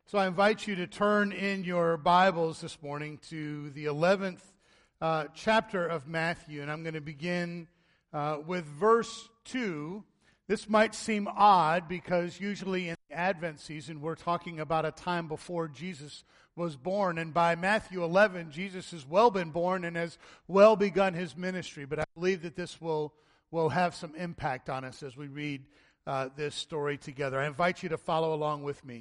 So I invite you to turn in your Bibles this morning to the 11th chapter of Matthew, and I'm going to begin with verse 2. This might seem odd because usually in the Advent season we're talking about a time before Jesus was born, and by Matthew 11 Jesus has well been born and has well begun his ministry, but I believe that this will have some impact on us as we read this story together. I invite you to follow along with me.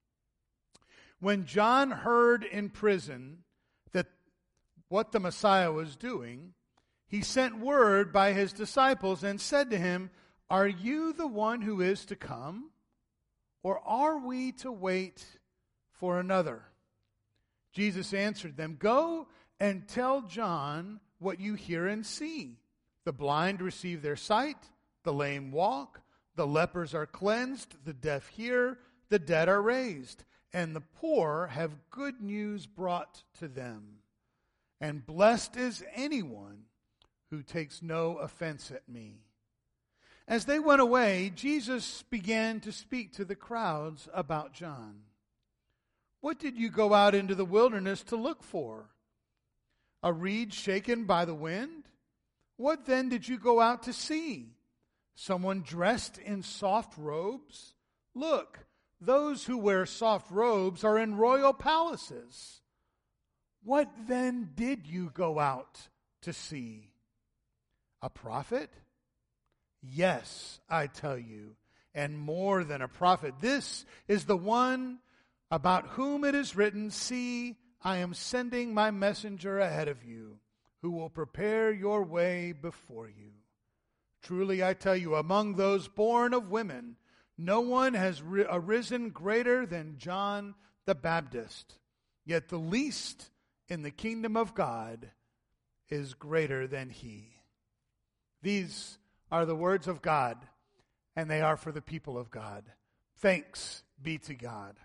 When John heard in prison that what the Messiah was doing, he sent word by his disciples and said to him, "Are you the one who is to come, or are we to wait for another?" Jesus answered them, "Go and tell John what you hear and see. The blind receive their sight, the lame walk, the lepers are cleansed, the deaf hear, the dead are raised, and the poor have good news brought to them. And blessed is anyone who takes no offense at me." As they went away, Jesus began to speak to the crowds about John. "What did you go out into the wilderness to look for? A reed shaken by the wind? What then did you go out to see? Someone dressed in soft robes? Look, those who wear soft robes are in royal palaces. What then did you go out to see? A prophet? Yes, I tell you, and more than a prophet. This is the one about whom it is written, 'See, I am sending my messenger ahead of you, who will prepare your way before you.' Truly I tell you, among those born of women, no one has arisen greater than John the Baptist. Yet the least in the kingdom of God is greater than he." These are the words of God, and they are for the people of God. Thanks be to God.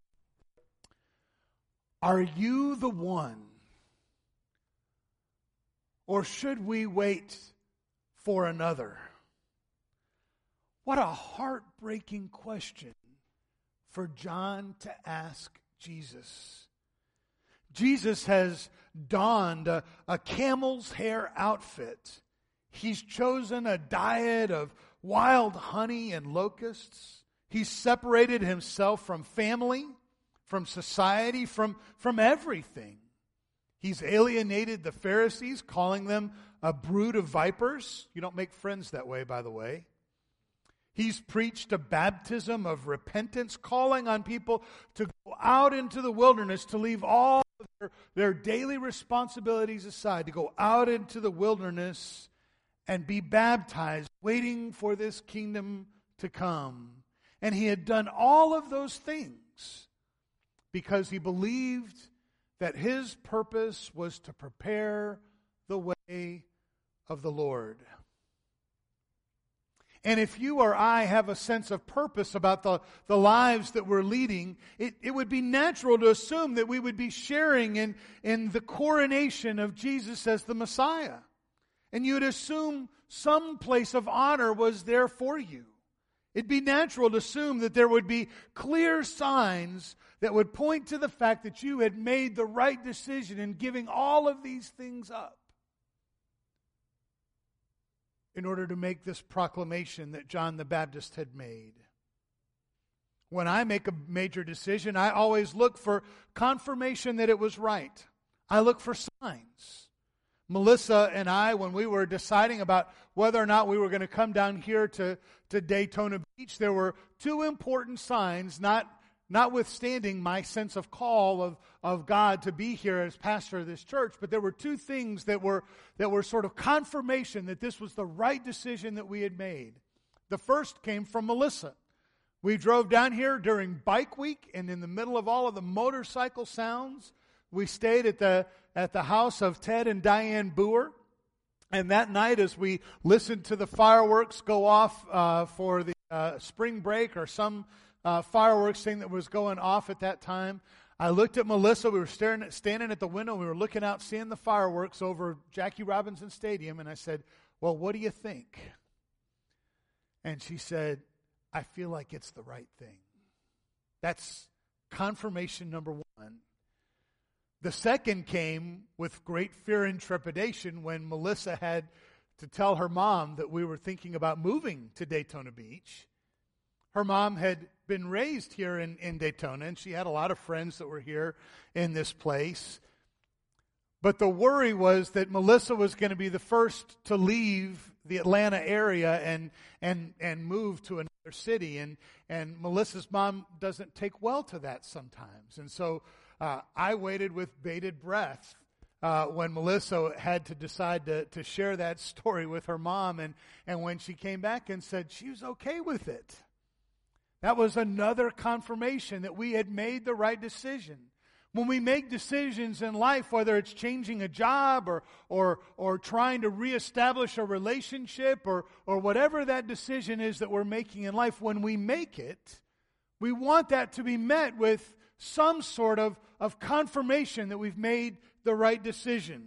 Are you the one? Or should we wait for another? What a heartbreaking question for John to ask Jesus. Jesus has donned a camel's hair outfit. He's chosen a diet of wild honey and locusts. He's separated himself from family, from society, from everything. He's alienated the Pharisees, calling them a brood of vipers. You don't make friends that way, by the way. He's preached a baptism of repentance, calling on people to go out into the wilderness, to leave all of their daily responsibilities aside, to go out into the wilderness and be baptized, waiting for this kingdom to come. And he had done all of those things because he believed that his purpose was to prepare the way of the Lord. And if you or I have a sense of purpose about the lives that we're leading, it would be natural to assume that we would be sharing in the coronation of Jesus as the Messiah. And you would assume some place of honor was there for you. It'd be natural to assume that there would be clear signs that would point to the fact that you had made the right decision in giving all of these things up in order to make this proclamation that John the Baptist had made. When I make a major decision, I always look for confirmation that it was right. I look for signs. Melissa and I, when we were deciding about whether or not we were going to come down here to Daytona Beach, there were two important signs, notwithstanding my sense of call of God to be here as pastor of this church, but there were two things that were sort of confirmation that this was the right decision that we had made. The first came from Melissa. We drove down here during bike week, and in the middle of all of the motorcycle sounds, we stayed at the house of Ted and Diane Boer. And that night, as we listened to the fireworks go off for the spring break or some fireworks thing that was going off at that time, I looked at Melissa. We were standing at the window. We were looking out, seeing the fireworks over Jackie Robinson Stadium. And I said, "Well, what do you think?" And she said, "I feel like it's the right thing." That's confirmation number one. The second came with great fear and trepidation when Melissa had to tell her mom that we were thinking about moving to Daytona Beach. Her mom had been raised here in Daytona, and she had a lot of friends that were here in this place. But the worry was that Melissa was going to be the first to leave the Atlanta area and move to another city. And Melissa's mom doesn't take well to that sometimes. And so I waited with bated breath when Melissa had to decide to share that story with her mom. And when she came back and said she was okay with it, that was another confirmation that we had made the right decision. When we make decisions in life, whether it's changing a job or trying to reestablish a relationship or whatever that decision is that we're making in life, when we make it, we want that to be met with some sort of confirmation that we've made the right decision.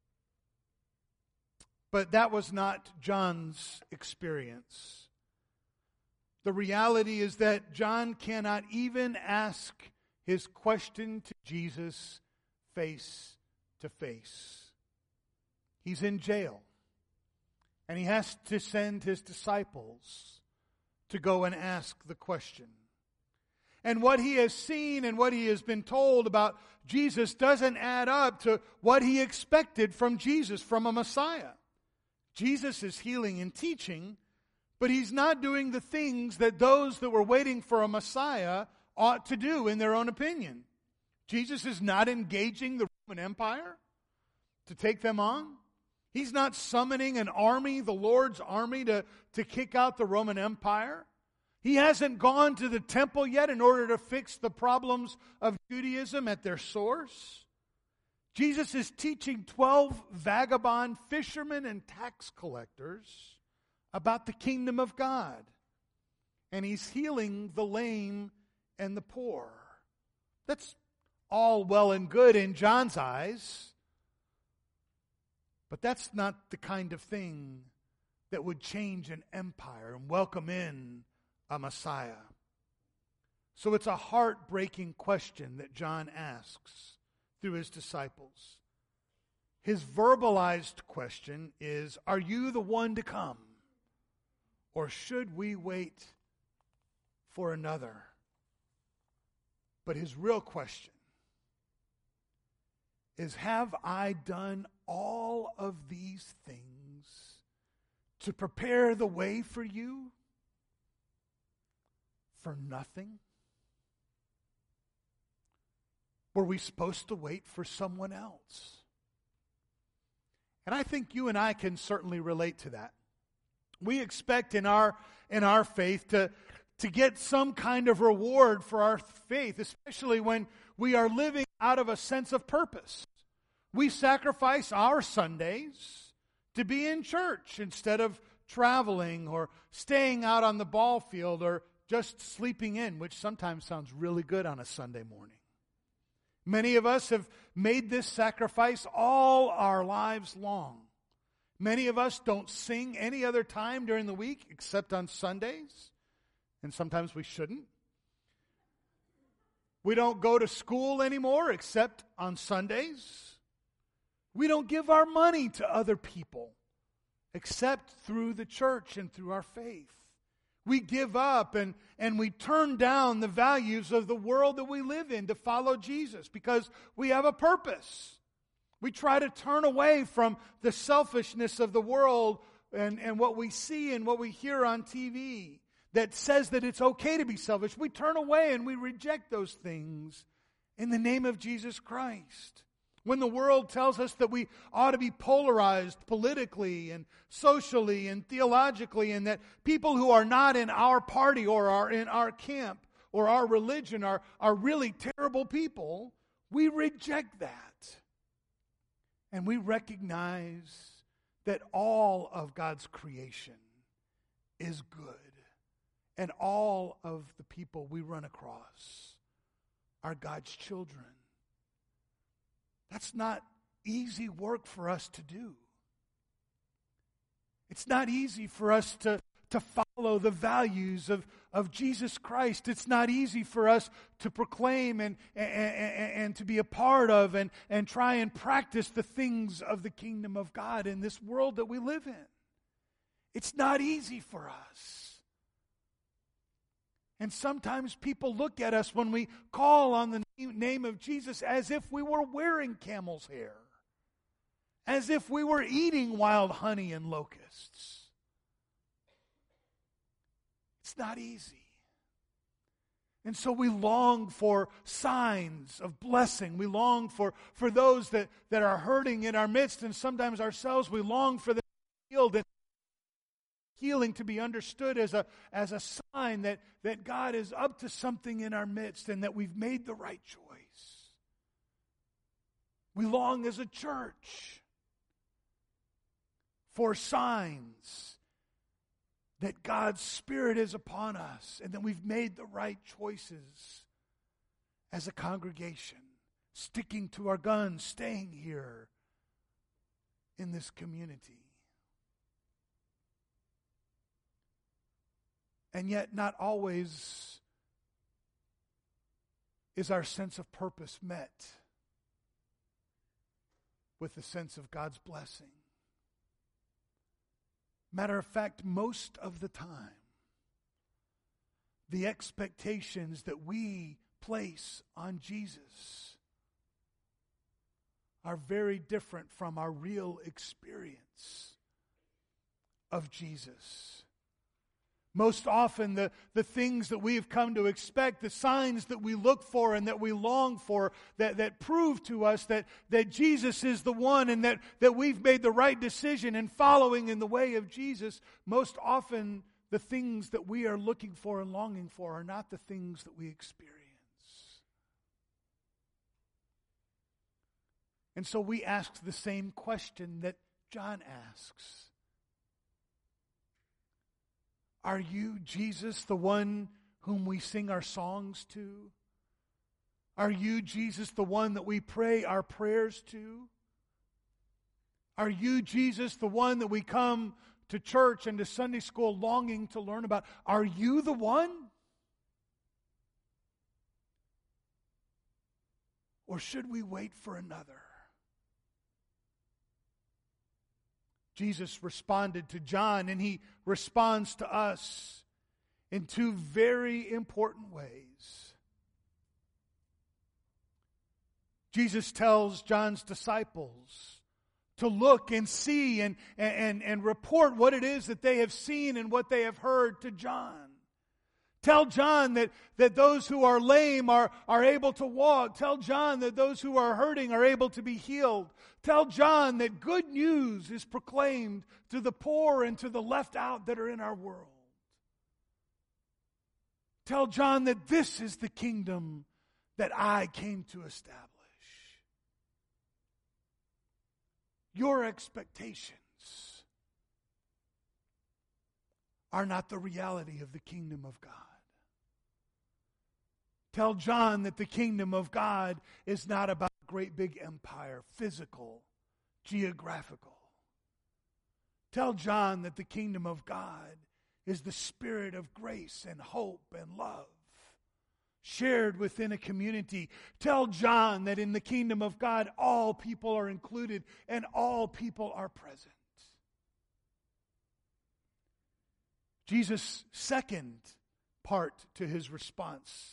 But that was not John's experience. The reality is that John cannot even ask his question to Jesus face to face. He's in jail, and he has to send his disciples to go and ask the question. And what he has seen and what he has been told about Jesus doesn't add up to what he expected from Jesus, from a Messiah. Jesus is healing and teaching, but he's not doing the things that those that were waiting for a Messiah ought to do in their own opinion. Jesus is not engaging the Roman Empire to take them on. He's not summoning an army, the Lord's army, to kick out the Roman Empire. He hasn't gone to the temple yet in order to fix the problems of Judaism at their source. Jesus is teaching 12 vagabond fishermen and tax collectors about the kingdom of God. And he's healing the lame and the poor. That's all well and good in John's eyes, but that's not the kind of thing that would change an empire and welcome in a Messiah. So it's a heartbreaking question that John asks through his disciples. His verbalized question is, are you the one to come? Or should we wait for another? But his real question is, have I done all of these things to prepare the way for you for nothing? Were we supposed to wait for someone else? And I think you and I can certainly relate to that. We expect in our faith to get some kind of reward for our faith, especially when we are living out of a sense of purpose. We sacrifice our Sundays to be in church instead of traveling or staying out on the ball field or just sleeping in, which sometimes sounds really good on a Sunday morning. Many of us have made this sacrifice all our lives long. Many of us don't sing any other time during the week except on Sundays. And sometimes we shouldn't. We don't go to school anymore except on Sundays. We don't give our money to other people except through the church and through our faith. We give up and we turn down the values of the world that we live in to follow Jesus because we have a purpose. We try to turn away from the selfishness of the world and what we see and what we hear on TV that says that it's okay to be selfish. We turn away and we reject those things in the name of Jesus Christ. When the world tells us that we ought to be polarized politically and socially and theologically, and that people who are not in our party or are in our camp or our religion are really terrible people, we reject that. And we recognize that all of God's creation is good. And all of the people we run across are God's children. That's not easy work for us to do. It's not easy for us to follow the values of of Jesus Christ. It's not easy for us to proclaim and to be a part of and try and practice the things of the kingdom of God in this world that we live in. It's not easy for us. And sometimes people look at us when we call on the name of Jesus as if we were wearing camel's hair, as if we were eating wild honey and locusts. It's not easy. And so we long for signs of blessing. We long for those that are hurting in our midst, and sometimes ourselves we long for them to be healed, and healing to be understood as a sign that God is up to something in our midst and that we've made the right choice. We long as a church for signs that God's Spirit is upon us and that we've made the right choices as a congregation, sticking to our guns, staying here in this community. And yet not always is our sense of purpose met with the sense of God's blessing. Matter of fact, most of the time, the expectations that we place on Jesus are very different from our real experience of Jesus. Most often, the things that we have come to expect, the signs that we look for and that we long for, that prove to us that Jesus is the one and that we've made the right decision in following in the way of Jesus, most often the things that we are looking for and longing for are not the things that we experience. And so we ask the same question that John asks. Are you, Jesus, the one whom we sing our songs to? Are you, Jesus, the one that we pray our prayers to? Are you, Jesus, the one that we come to church and to Sunday school longing to learn about? Are you the one? Or should we wait for another? Jesus responded to John, and he responds to us in two very important ways. Jesus tells John's disciples to look and see and report what it is that they have seen and what they have heard to John. Tell John that those who are lame are able to walk. Tell John that those who are hurting are able to be healed. Tell John that good news is proclaimed to the poor and to the left out that are in our world. Tell John that this is the kingdom that I came to establish. Your expectations are not the reality of the kingdom of God. Tell John that the kingdom of God is not about a great big empire, physical, geographical. Tell John that the kingdom of God is the spirit of grace and hope and love shared within a community. Tell John that in the kingdom of God, all people are included and all people are present. Jesus' second part to his response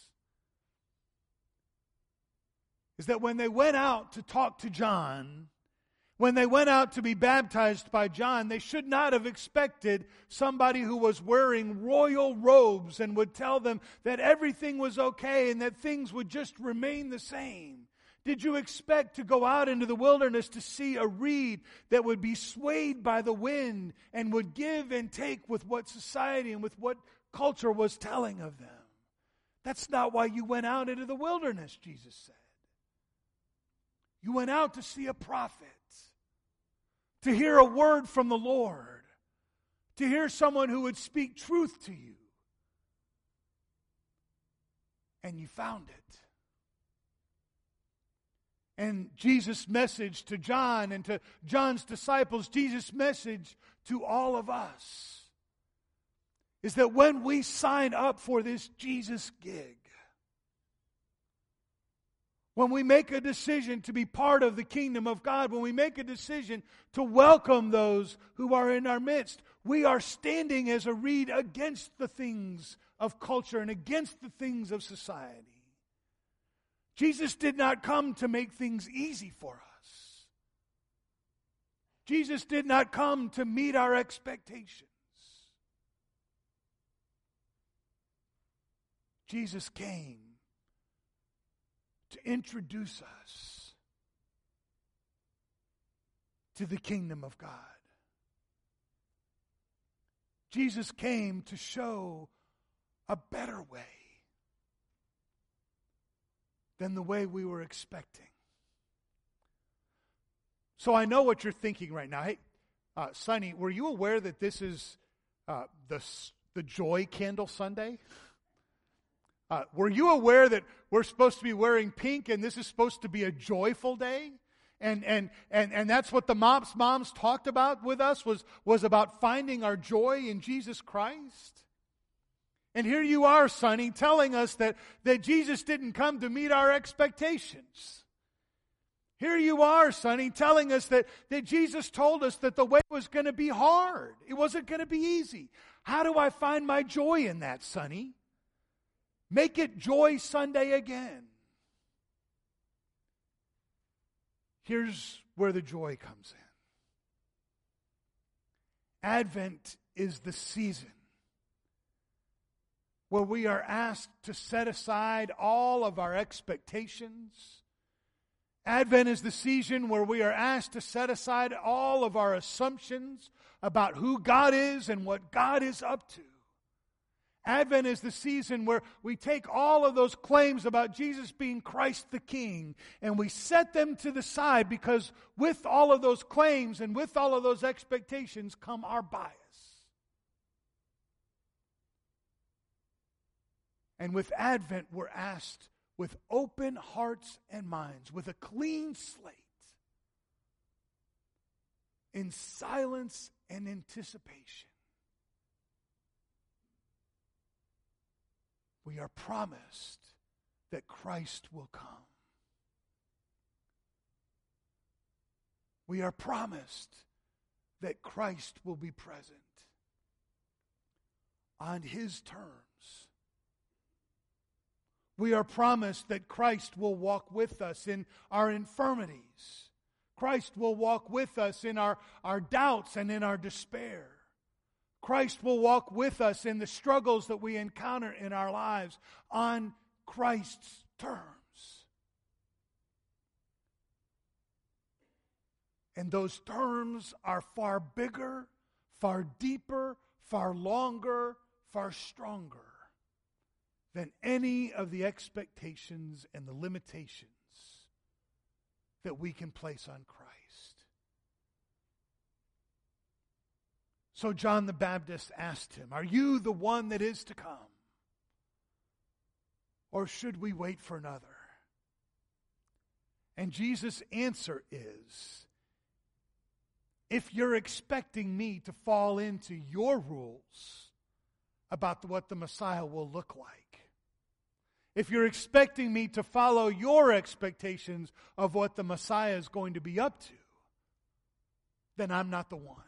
is that when they went out to talk to John, when they went out to be baptized by John, they should not have expected somebody who was wearing royal robes and would tell them that everything was okay and that things would just remain the same. Did you expect to go out into the wilderness to see a reed that would be swayed by the wind and would give and take with what society and with what culture was telling of them? That's not why you went out into the wilderness, Jesus said. You went out to see a prophet, to hear a word from the Lord, to hear someone who would speak truth to you. And you found it. And Jesus' message to John and to John's disciples, Jesus' message to all of us is that when we sign up for this Jesus gig, when we make a decision to be part of the kingdom of God, when we make a decision to welcome those who are in our midst, we are standing as a reed against the things of culture and against the things of society. Jesus did not come to make things easy for us. Jesus did not come to meet our expectations. Jesus came to introduce us to the kingdom of God. Jesus came to show a better way than the way we were expecting. So I know what you're thinking right now. Hey, Sonny, were you aware that this is the Joy Candle Sunday? Were you aware that we're supposed to be wearing pink and this is supposed to be a joyful day? And that's what the moms talked about with us was about finding our joy in Jesus Christ. And here you are, Sonny, telling us that Jesus didn't come to meet our expectations. Here you are, Sonny, telling us that Jesus told us that the way was going to be hard. It wasn't going to be easy. How do I find my joy in that, Sonny? Make it Joy Sunday again. Here's where the joy comes in. Advent is the season where we are asked to set aside all of our expectations. Advent is the season where we are asked to set aside all of our assumptions about who God is and what God is up to. Advent is the season where we take all of those claims about Jesus being Christ the King and we set them to the side, because with all of those claims and with all of those expectations come our bias. And with Advent, we're asked with open hearts and minds, with a clean slate, in silence and anticipation, we are promised that Christ will come. We are promised that Christ will be present on His terms. We are promised that Christ will walk with us in our infirmities. Christ will walk with us in our doubts and in our despair. Christ will walk with us in the struggles that we encounter in our lives on Christ's terms. And those terms are far bigger, far deeper, far longer, far stronger than any of the expectations and the limitations that we can place on Christ. So John the Baptist asked him, "Are you the one that is to come? Or should we wait for another?" And Jesus' answer is, if you're expecting me to fall into your rules about what the Messiah will look like, if you're expecting me to follow your expectations of what the Messiah is going to be up to, then I'm not the one.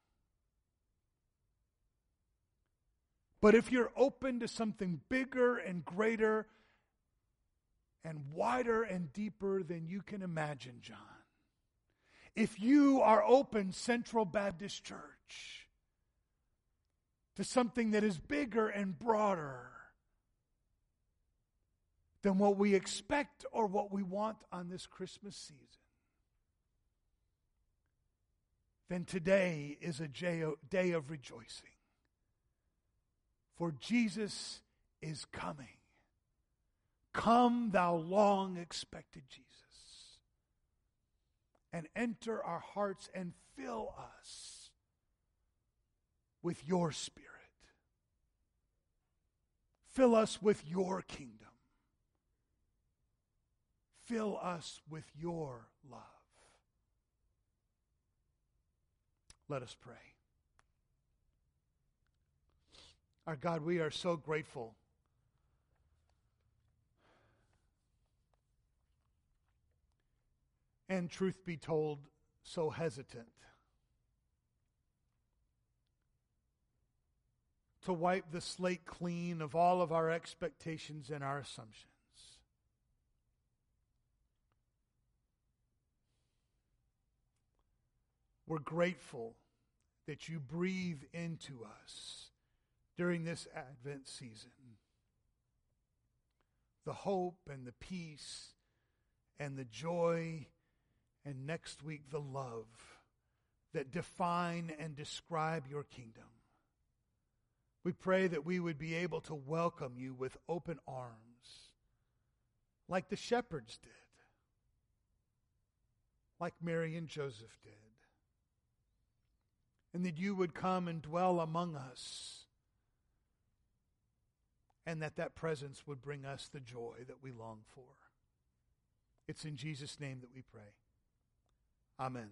But if you're open to something bigger and greater and wider and deeper than you can imagine, John, if you are open, Central Baptist Church, to something that is bigger and broader than what we expect or what we want on this Christmas season, then today is a day of rejoicing. For Jesus is coming. Come, thou long expected Jesus, and enter our hearts and fill us with your Spirit. Fill us with your kingdom. Fill us with your love. Let us pray. Our God, we are so grateful and, truth be told, so hesitant to wipe the slate clean of all of our expectations and our assumptions. We're grateful that you breathe into us during this Advent season the hope and the peace and the joy and next week the love that define and describe your kingdom. We pray that we would be able to welcome you with open arms like the shepherds did, like Mary and Joseph did, and that you would come and dwell among us, and that presence would bring us the joy that we long for. It's in Jesus' name that we pray. Amen.